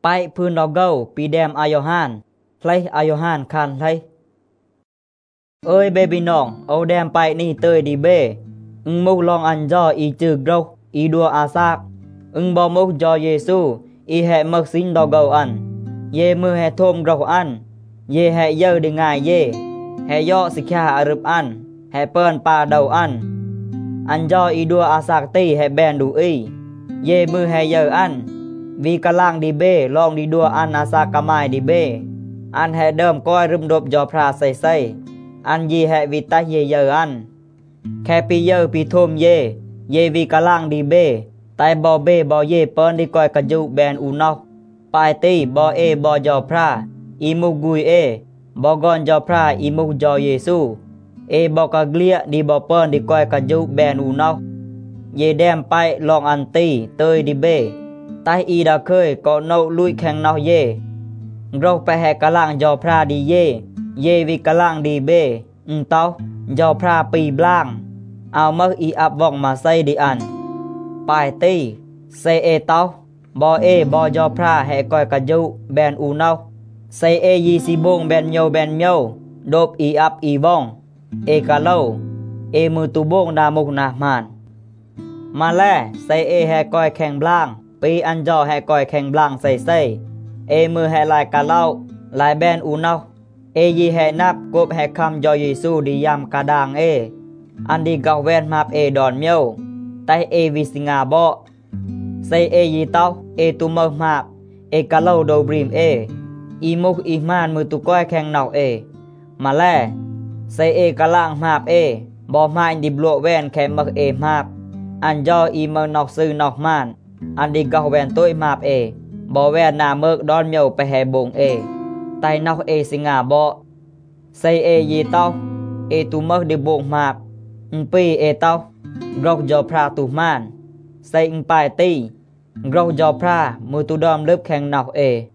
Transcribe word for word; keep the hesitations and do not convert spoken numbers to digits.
ไปพื้นดอกเกาปีแดมอายอฮานไลอายอฮานคันไลเอ้ยเบบีน้องเอาแดมไปนี่เตยดีเบอึงมุกลองอันจออีจึกเราอีดัวอาซากอึงบอมุกจอเยซูอีแห่มักสินดอกเกาอันเยมือแห่ทมเราอันเยแห่เยอดึงง่ายเยแห่ย่อสิกขาอารึบอันแห่เปิ้นปาเดาอันอันจออีดัวอาซากตีแห่แบนดูอีเยมือแห่เยออันวีกะล่างดีเบลองดีดัวอันอาซากะไมดีเบอันแห่เดิมก้อยรึมดบจอพระใส่ใส่อันยีแห่วิตาเยเยออันแค่ปีเยอปีทมเยเยวีกะล่างดีเบไตบอเบบอเยเปิ้นดีก้อยกะจุแบนอูนอกปายตีบอเอบอจอพระอีมุกกุยเอบอกอนจอพระอีมุกจอเยซูเอบอกะเกลียดีบอเปิ้นดีก้อยกะจุแบนอูนอกเยแดมไปลองอันตีเตยดีเบไตอีดาเคยก็โนลุยแข่งนอกเยเราไปแหกกะล่างจอพระดีเยเยวิกะล่างดีเบอุเตาจอพระปีบล่างเอาเมื่ออีอับวองมาใส่ดีอันปายตีเซเอเตาบอเอบอจอพระแหกก้อยกะจุแบนอูนอกเซเอยีซีบงแบนโยแบนโยดบอีอับอีวองเอกะโลเอมือตูบงนามุกนามานมาแลเซเอแหกก้อยแข่งบล่างปีอันจอแหกก้อยแข่งบล่างใส่ใส่เอมือแหลายกะเล่าลายแบนอูนอกเอยีแหนับกบแหคำจอเยซูดียำกระดางเออันดีเกาแวนมาบเอดอนเมียวไตเอวิสิงาบอไซเอยีเต้าเอตุเมอมาบเอกะเล่าโดบริมเออีมุกอีมานมือตุก้อยแข่งนอกเอมาแลไซเอกะล่างมาบเอบอมาอินดิบลัวแวนแค่เมอเอมาบอันจออีเมอนอกซื้อนอกมานอันดีเกาแวนตุ้ยมาบเอบอแวนนาเมกดอนเมียวไปแห่บงเอไตนอกเอสิงาบอไซเอยีเต้าเอตุเมกดิบงมาบอุปีเอเต้ารกจอพระตุมานไซอุปายตีรกจอพระมือตุดอมเล็บแข่งนอกเอ